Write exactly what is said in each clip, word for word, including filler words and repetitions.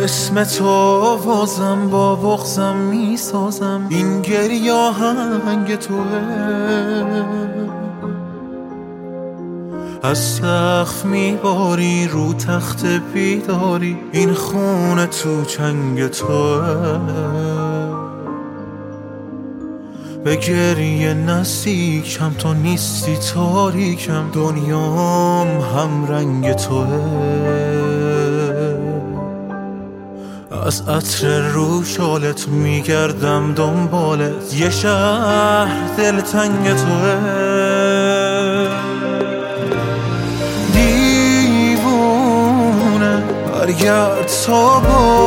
اسم تو آوازم با بغضم میسازم، این گریه آهنگ توه. از سقف میباری رو تخت بیداری، این خونه تو چنگ توه. به گریه نزدیکم تو نیستی تاریکم، دنیام هم رنگ توه. از عطر رو شالت میگردم دنبالت، یه شهر دلتنگ توه. دیوونه برگرد تا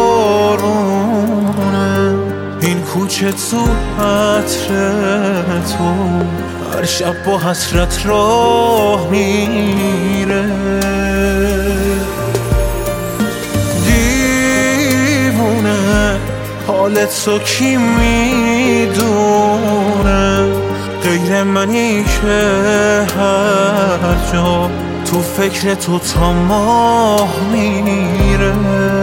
بارونه، این کوچه تو عطر تو هر شب با حسرت راه میره. دیوونه حالت تو کی میدونه، غیر منی که هر جا تو فکر تو تا ماه میره.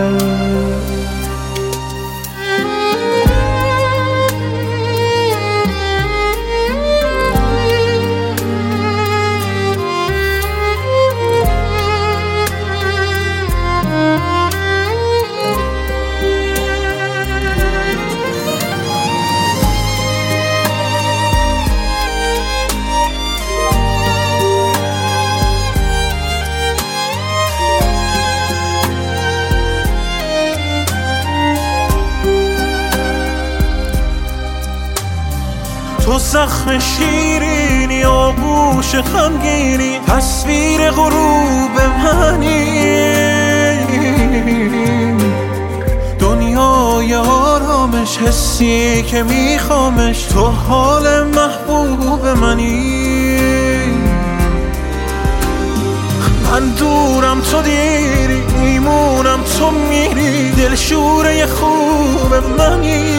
تو زخم شیرینی آغوش خمگینی، تصویر غروب منی. دنیای آرامش حسی که میخوامش، تو حال محبوب منی. من دورم تو دیری، میمونم تو میری، دلشوره خوب منی.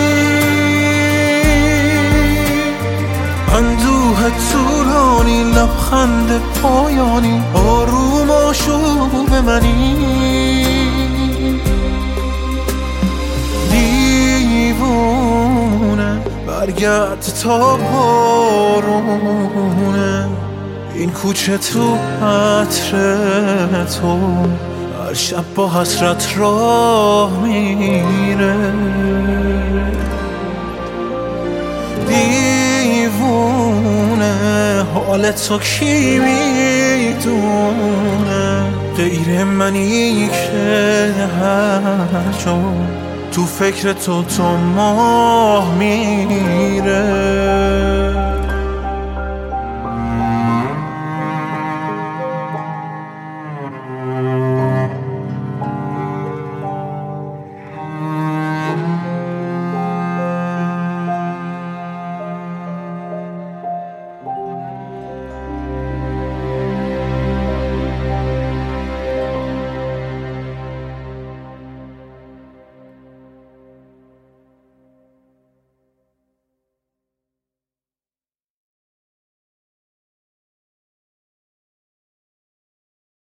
اندوه طولانی لبخند پایانی، آروم آشوب منی. دیوونه برگرد تا بارونه، این کوچه تو عطر تو هر شب با حسرت راه میره. دیوونه حالت تو کی میدونه، غیر منی که هر جا تو فکر تو تا ماه میره.